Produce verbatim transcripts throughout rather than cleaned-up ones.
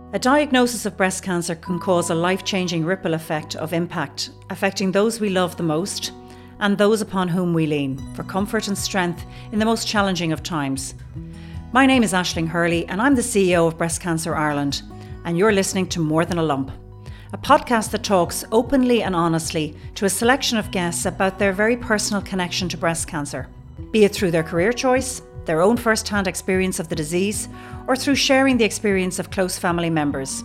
A diagnosis of breast cancer can cause a life-changing ripple effect of impact, affecting those we love the most and those upon whom we lean for comfort and strength in the most challenging of times. My name is Aisling Hurley and I'm the C E O of Breast Cancer Ireland, and you're listening to More Than a Lump, a podcast that talks openly and honestly to a selection of guests about their very personal connection to breast cancer, be it through their career choice, their own first-hand experience of the disease, or through sharing the experience of close family members.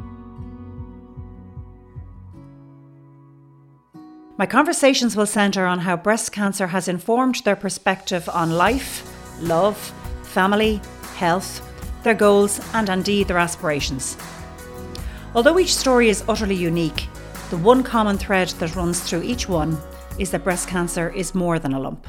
My conversations will centre on how breast cancer has informed their perspective on life, love, family, health, their goals, and indeed their aspirations. Although each story is utterly unique, the one common thread that runs through each one is that breast cancer is more than a lump.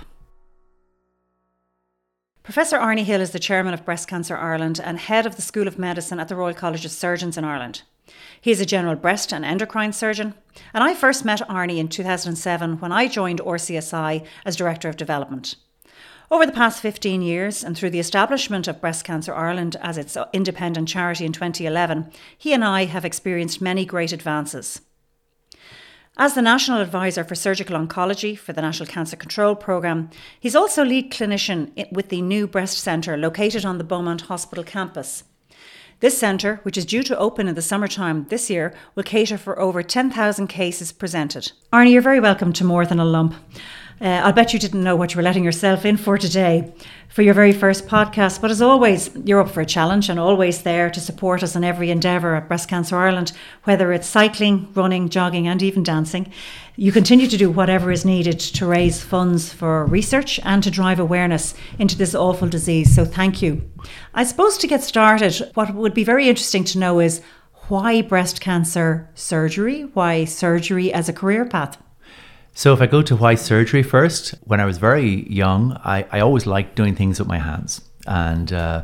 Professor Arnie Hill is the chairman of Breast Cancer Ireland and head of the School of Medicine at the Royal College of Surgeons in Ireland. He is a general breast and endocrine surgeon, and I first met Arnie in two thousand seven when I joined R C S I as Director of Development. Over the past fifteen years, and through the establishment of Breast Cancer Ireland as its independent charity in twenty eleven, he and I have experienced many great advances. As the National Advisor for Surgical Oncology for the National Cancer Control Programme, he's also lead clinician with the new breast centre located on the Beaumont Hospital campus. This centre, which is due to open in the summertime this year, will cater for over ten thousand cases presented. Arnie, you're very welcome to More Than a Lump. Uh, I'll bet you didn't know what you were letting yourself in for today, for your very first podcast. But as always, you're up for a challenge and always there to support us in every endeavour at Breast Cancer Ireland, whether it's cycling, running, jogging and even dancing. You continue to do whatever is needed to raise funds for research and to drive awareness into this awful disease. So thank you. I suppose to get started, what would be very interesting to know is why breast cancer surgery? Why surgery as a career path? So if I go to why surgery first, when I was very young, I, I always liked doing things with my hands. And, uh,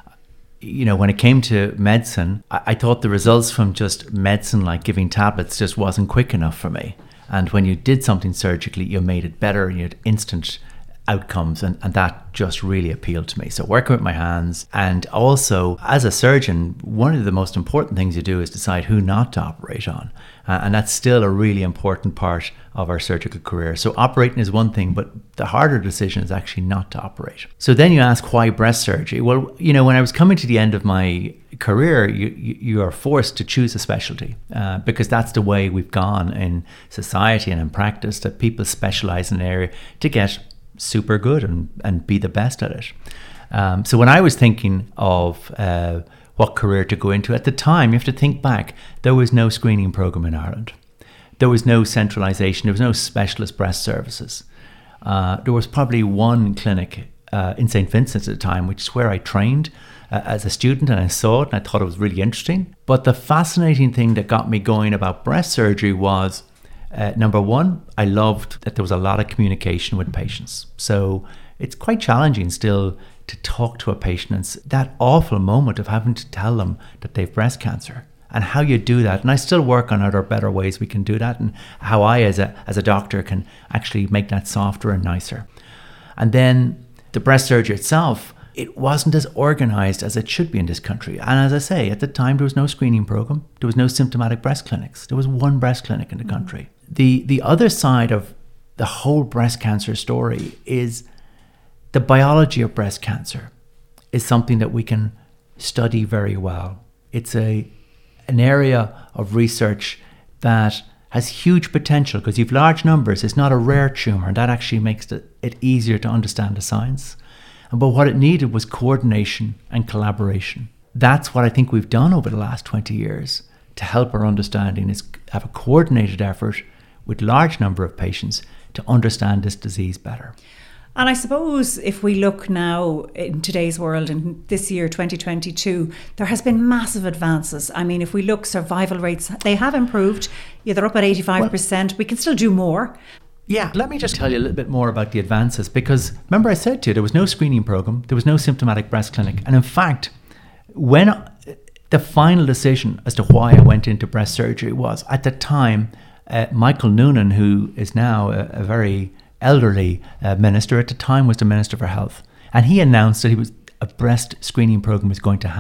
you know, when it came to medicine, I, I thought the results from just medicine, like giving tablets, just wasn't quick enough for me. And when you did something surgically, you made it better and you had instant outcomes, and, and that just really appealed to me. So working with my hands, and also as a surgeon, one of the most important things you do is decide who not to operate on. Uh, and that's still a really important part of our surgical career. So operating is one thing, but the harder decision is actually not to operate. So then you ask, why breast surgery? Well, you know, when I was coming to the end of my career, you, you, you are forced to choose a specialty uh, because that's the way we've gone in society and in practice, that people specialize in an area to get super good and, and be the best at it. Um, so when I was thinking of uh, what career to go into, at the time, you have to think back, there was no screening program in Ireland. There was no centralisation, there was no specialist breast services. Uh, there was probably one clinic uh, in Saint Vincent's at the time, which is where I trained uh, as a student, and I saw it and I thought it was really interesting. But the fascinating thing that got me going about breast surgery was Uh, number one, I loved that there was a lot of communication with patients. So it's quite challenging still to talk to a patient, and that awful moment of having to tell them that they've breast cancer and how you do that. And I still work on other better ways we can do that, and how I as a as a doctor can actually make that softer and nicer. And then the breast surgery itself, it wasn't as organized as it should be in this country. And as I say, at the time, there was no screening program. There was no symptomatic breast clinics. There was one breast clinic in the country. The the other side of the whole breast cancer story is the biology of breast cancer is something that we can study very well. It's a an area of research that has huge potential because you've large numbers. It's not a rare tumor, and that actually makes it, it easier to understand the science. But what it needed was coordination and collaboration. That's what I think we've done over the last twenty years to help our understanding, is have a coordinated effort with large number of patients to understand this disease better. And I suppose if we look now in today's world, in this year, twenty twenty-two, there has been massive advances. I mean, if we look, survival rates, they have improved. Yeah, they're up at eighty-five percent. Well, we can still do more. Yeah, let me just tell you a little bit more about the advances, because remember I said to you, there was no screening program, there was no symptomatic breast clinic. And in fact, when the final decision as to why I went into breast surgery was, at the time, uh, Michael Noonan, who is now a, a very elderly uh, minister, at the time was the Minister for Health. And he announced that he was a breast screening program was going to happen.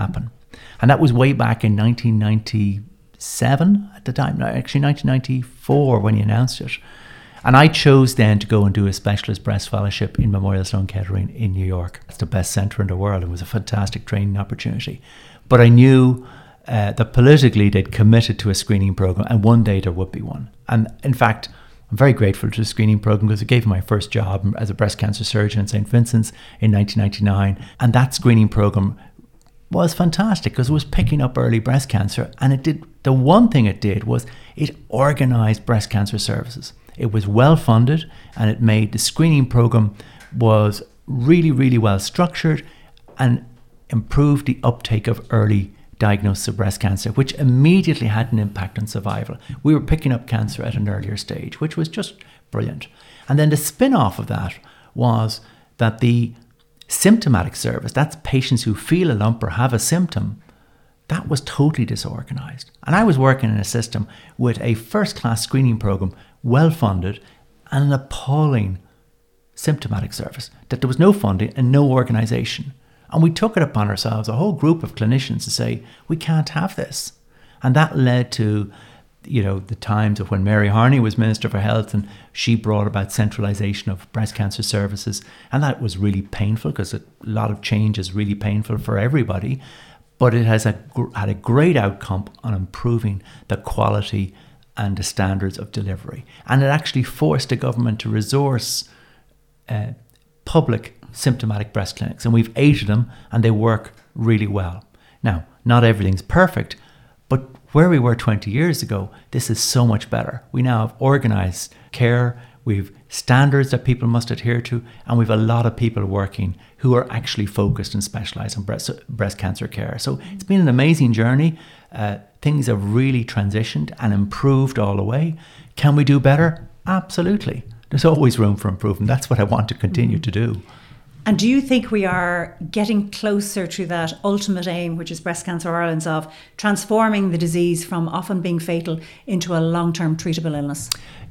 And that was way back in nineteen ninety-seven at the time, no, actually nineteen ninety-four when he announced it. And I chose then to go and do a specialist breast fellowship in Memorial Sloan Kettering in New York. It's the best centre in the world. It was a fantastic training opportunity. But I knew uh, that politically they'd committed to a screening program, and one day there would be one. And in fact, I'm very grateful to the screening program because it gave me my first job as a breast cancer surgeon in Saint Vincent's in nineteen ninety-nine. And that screening program was fantastic because it was picking up early breast cancer. And it did, the one thing it did was it organised breast cancer services. It was well funded, and it made the screening program was really, really well structured and improved the uptake of early diagnosis of breast cancer, which immediately had an impact on survival. We were picking up cancer at an earlier stage, which was just brilliant. And then the spin-off of that was that the symptomatic service, that's patients who feel a lump or have a symptom, that was totally disorganized. And I was working in a system with a first-class screening program, well-funded, and an appalling symptomatic service, that there was no funding and no organisation. And we took it upon ourselves, a whole group of clinicians, to say, we can't have this. And that led to, you know, the times of when Mary Harney was Minister for Health, and she brought about centralisation of breast cancer services. And that was really painful because a lot of change is really painful for everybody. But it has a, had a great outcome on improving the quality and the standards of delivery. And it actually forced the government to resource uh, public symptomatic breast clinics. And we've eight of them, and they work really well. Now, not everything's perfect, but where we were twenty years ago, this is so much better. We now have organised care, we've standards that people must adhere to, and we've a lot of people working who are actually focused and specialised in breast, breast cancer care. So it's been an amazing journey. Uh, things have really transitioned and improved all the way. Can we do better? Absolutely. There's always room for improvement. That's what I want to continue to do. And do you think we are getting closer to that ultimate aim, which is Breast Cancer Ireland's, of transforming the disease from often being fatal into a long-term treatable illness?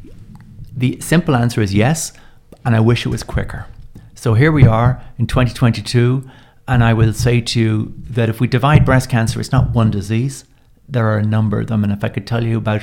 The simple answer is yes, and I wish it was quicker. So here we are in twenty twenty-two, and I will say to you that if we divide breast cancer, it's not one disease. There are a number of them, and if I could tell you about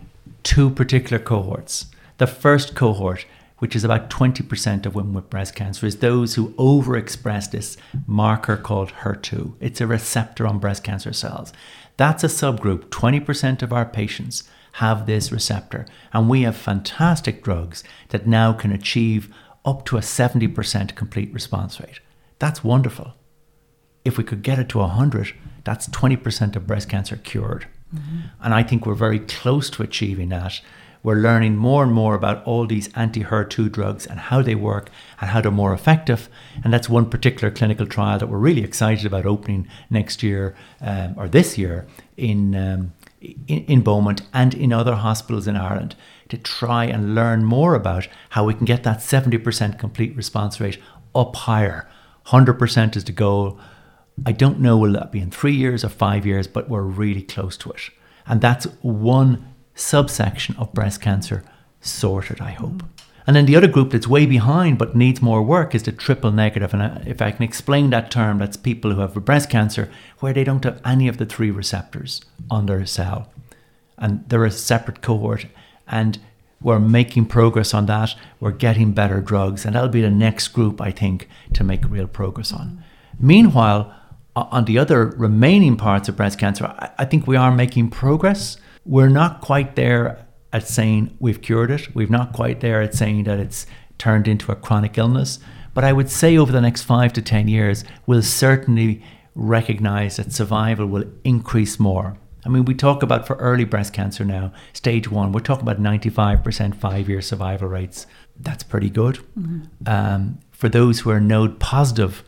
two particular cohorts. The first cohort, which is about twenty percent of women with breast cancer, is those who overexpress this marker called H E R two. It's a receptor on breast cancer cells. That's a subgroup. twenty percent of our patients have this receptor, and we have fantastic drugs that now can achieve up to a seventy percent complete response rate. That's wonderful. If we could get it to one hundred, that's twenty percent of breast cancer cured. Mm-hmm. And I think we're very close to achieving that. We're learning more and more about all these anti-H E R two drugs and how they work and how they're more effective. And that's one particular clinical trial that we're really excited about opening next year um, or this year in, um, in in Beaumont and in other hospitals in Ireland, to try and learn more about how we can get that seventy percent complete response rate up higher. one hundred percent is the goal. I don't know will that be in three years or five years, but we're really close to it. And that's one subsection of breast cancer sorted, I hope. Mm. And then the other group that's way behind but needs more work is the triple negative. And if I can explain that term, that's people who have breast cancer where they don't have any of the three receptors on their cell. And they're a separate cohort, and we're making progress on that. We're getting better drugs, and that'll be the next group, I think, to make real progress on. Mm. Meanwhile, on the other remaining parts of breast cancer, I think we are making progress. We're not quite there at saying we've cured it. We're not quite there at saying that it's turned into a chronic illness. But I would say over the next five to ten years, we'll certainly recognize that survival will increase more. I mean, we talk about for early breast cancer now, stage one, we're talking about ninety-five percent five-year survival rates. That's pretty good. Mm-hmm. Um, for those who are node positive,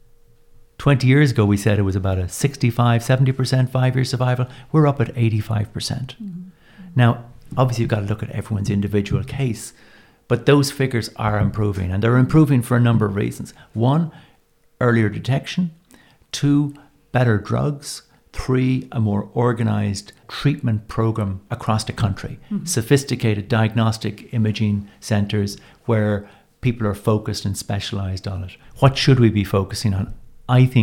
twenty years ago, we said it was about a sixty-five, seventy percent five-year survival. We're up at eighty-five percent. Mm-hmm. Now, obviously, you've got to look at everyone's individual case, but those figures are improving, and they're improving for a number of reasons. One, earlier detection. Two, better drugs. Three, a more organised treatment program across the country. Mm-hmm. Sophisticated diagnostic imaging centres where people are focused and specialised on it. What should we be focusing on? I think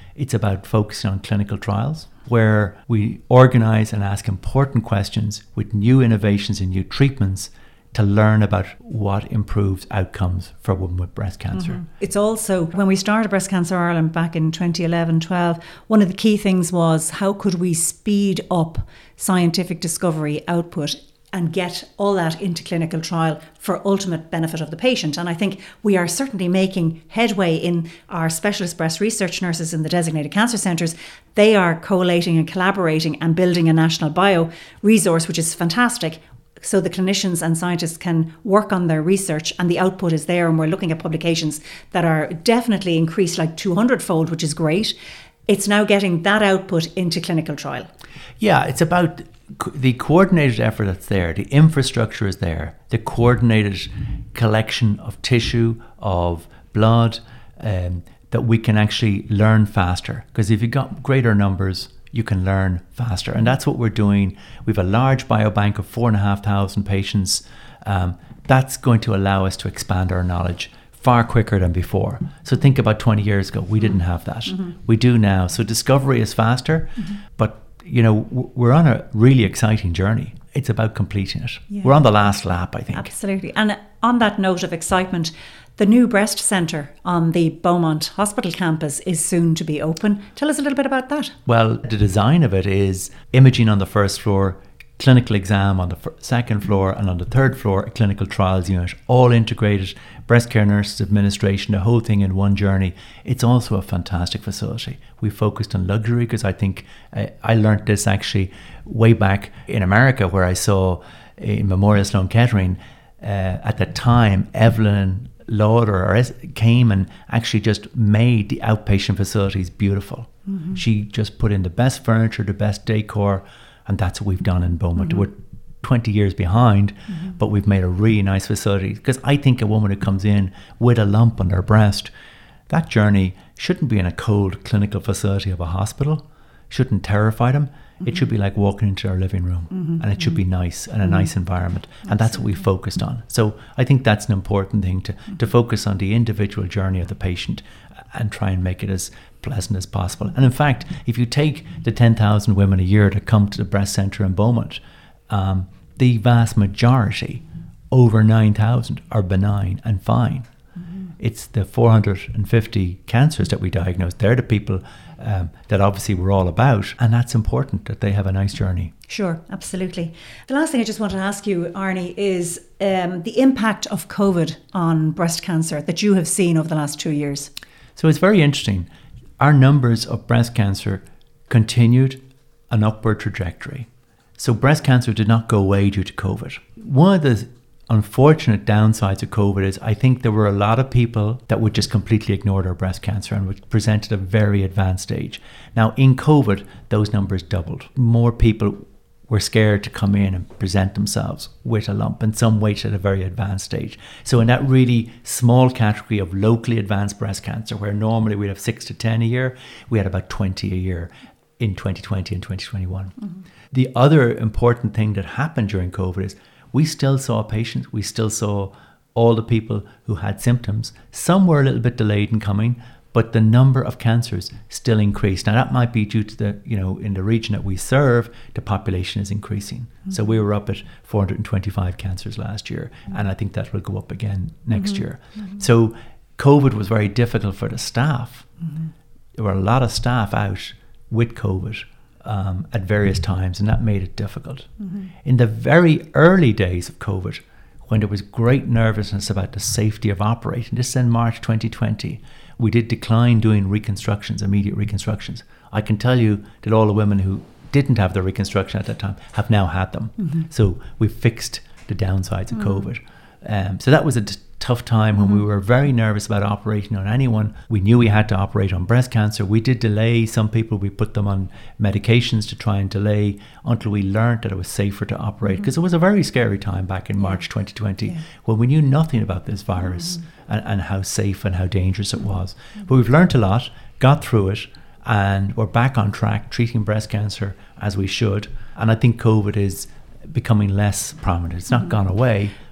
It's about focusing on clinical trials, where we organise and ask important questions with new innovations and new treatments to learn about what improves outcomes for women with breast cancer. Mm-hmm. It's also, when we started Breast Cancer Ireland back in twenty eleven twelve, one of the key things was how could we speed up scientific discovery output and get all that into clinical trial for ultimate benefit of the patient. And I think we are certainly making headway in our specialist breast research nurses in the designated cancer centres. They are collating and collaborating and building a national bio resource, which is fantastic. So the clinicians and scientists can work on their research and the output is there. And we're looking at publications that are definitely increased like two hundred fold, which is great. It's now getting that output into clinical trial. Yeah, it's about the coordinated effort that's there. The infrastructure is there. The coordinated collection of tissue, of blood, um, that we can actually learn faster. Because if you've got greater numbers, you can learn faster. And that's what we're doing. We have a large biobank of four and a half thousand patients. Um, that's going to allow us to expand our knowledge far quicker than before. So think about twenty years ago, we didn't have that. Mm-hmm. We do now. So discovery is faster, mm-hmm. but you know, we're on a really exciting journey. It's about completing it. Yeah. We're on the last lap, I think. Absolutely. And on that note of excitement, the new breast centre on the Beaumont Hospital campus is soon to be open. Tell us a little bit about that. Well, the design of it is imaging on the first floor, clinical exam on the f- second floor, and on the third floor, a clinical trials unit, all integrated, breast care nurses, administration, the whole thing in one journey. It's also a fantastic facility. We focused on luxury because I think uh, I learned this actually way back in America, where I saw in Memorial Sloan Kettering, uh, at the time, Evelyn Lauder came and actually just made the outpatient facilities beautiful. Mm-hmm. She just put in the best furniture, the best decor, and that's what we've done in Beaumont. Mm-hmm. We're twenty years behind, mm-hmm. but we've made a really nice facility. Because I think a woman who comes in with a lump on their breast, that journey shouldn't be in a cold clinical facility of a hospital, shouldn't terrify them. Mm-hmm. It should be like walking into their living room, mm-hmm. and it should be nice and a mm-hmm. nice environment. And Absolutely. That's what we focused on. So I think that's an important thing, to, mm-hmm. to focus on the individual journey of the patient and try and make it as pleasant as possible. And in fact, if you take the ten thousand women a year that come to the breast centre in Beaumont, um, the vast majority, over nine thousand, are benign and fine. Mm-hmm. It's the four hundred fifty cancers that we diagnose. They're the people um, that obviously we're all about, and that's important that they have a nice journey. Sure, absolutely. The last thing I just want to ask you, Arnie, is um, the impact of COVID on breast cancer that you have seen over the last two years. So it's very interesting. Our numbers of breast cancer continued an upward trajectory. So breast cancer did not go away due to COVID. One of the unfortunate downsides of COVID is I think there were a lot of people that would just completely ignore their breast cancer and would present at a very advanced stage. Now in COVID, those numbers doubled. More people were scared to come in and present themselves with a lump, and some waited at a very advanced stage. So in that really small category of locally advanced breast cancer, where normally we'd have six to ten a year, we had about twenty a year in twenty twenty and twenty twenty-one. Mm-hmm. The other important thing that happened during COVID is we still saw patients, we still saw all the people who had symptoms. Some were a little bit delayed in coming, but the number of cancers still increased. Now that might be due to the, you know, in the region that we serve, the population is increasing. Mm-hmm. So we were up at four hundred twenty-five cancers last year, mm-hmm. and I think that will go up again next mm-hmm. year. Mm-hmm. So COVID was very difficult for the staff. Mm-hmm. There were a lot of staff out with COVID um, at various times, and that made it difficult. Mm-hmm. In the very early days of COVID, when there was great nervousness about the safety of operating, this is in March twenty twenty, we did decline doing reconstructions, immediate reconstructions. I can tell you that all the women who didn't have their reconstruction at that time have now had them. Mm-hmm. So we fixed the downsides of mm-hmm. COVID. Um, so that was a t- tough time when mm-hmm. we were very nervous about operating on anyone. We knew we had to operate on breast cancer. We did delay some people. We put them on medications to try and delay until we learned that it was safer to operate, because mm-hmm. it was a very scary time back in yeah. March twenty twenty yeah. when we knew nothing about this virus mm-hmm. and, and how safe and how dangerous it was. Mm-hmm. But we've learned a lot, got through it, and we're back on track treating breast cancer as we should. And I think COVID is becoming less prominent. It's not mm-hmm. gone away,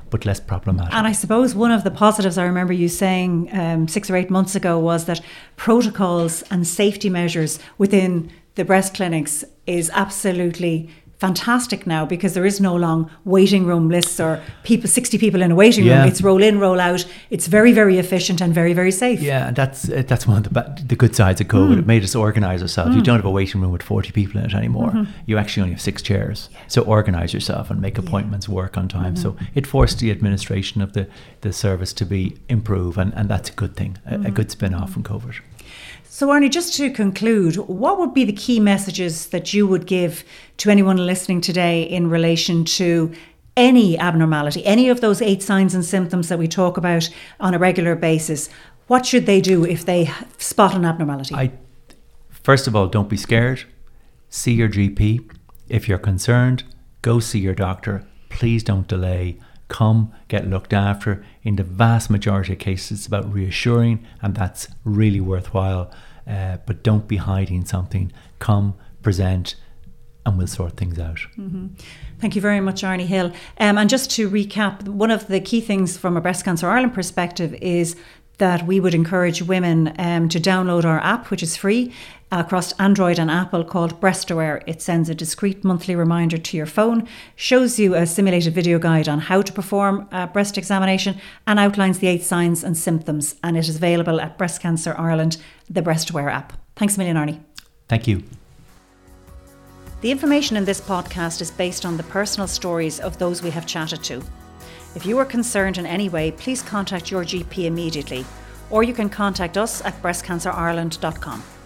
but less problematic. And I suppose one of the positives I remember you saying um, six or eight months ago was that protocols and safety measures within the breast clinics is absolutely fantastic now, because there is no long waiting room lists or people, sixty people in a waiting yeah. room. It's roll in, roll out. It's very, very efficient and very, very safe. Yeah, that's that's one of the ba- the good sides of COVID. Mm. It made us organise ourselves. Mm. You don't have a waiting room with forty people in it anymore. Mm-hmm. You actually only have six chairs. Yeah. So organise yourself and make appointments, yeah. work on time. Mm-hmm. So it forced the administration of the, the service to be improve, and, and that's a good thing, a, mm-hmm. a good spin-off from COVID. So Arnie, just to conclude, what would be the key messages that you would give to anyone listening today in relation to any abnormality, any of those eight signs and symptoms that we talk about on a regular basis? What should they do if they spot an abnormality? I, first of all, don't be scared. See your G P. If you're concerned, go see your doctor. Please don't delay. Come, get looked after. In the vast majority of cases, it's about reassuring, and that's really worthwhile. Uh, but don't be hiding something. Come, present, and we'll sort things out. Mm-hmm. Thank you very much, Arnie Hill. Um, and just to recap, one of the key things from a Breast Cancer Ireland perspective is that we would encourage women um, to download our app, which is free, across Android and Apple, called BreastAware. It sends a discreet monthly reminder to your phone, shows you a simulated video guide on how to perform a breast examination, and outlines the eight signs and symptoms. And it is available at Breast Cancer Ireland, the BreastAware app. Thanks a million, Arnie. Thank you. The information in this podcast is based on the personal stories of those we have chatted to. If you are concerned in any way, please contact your G P immediately, or you can contact us at breast cancer ireland dot com.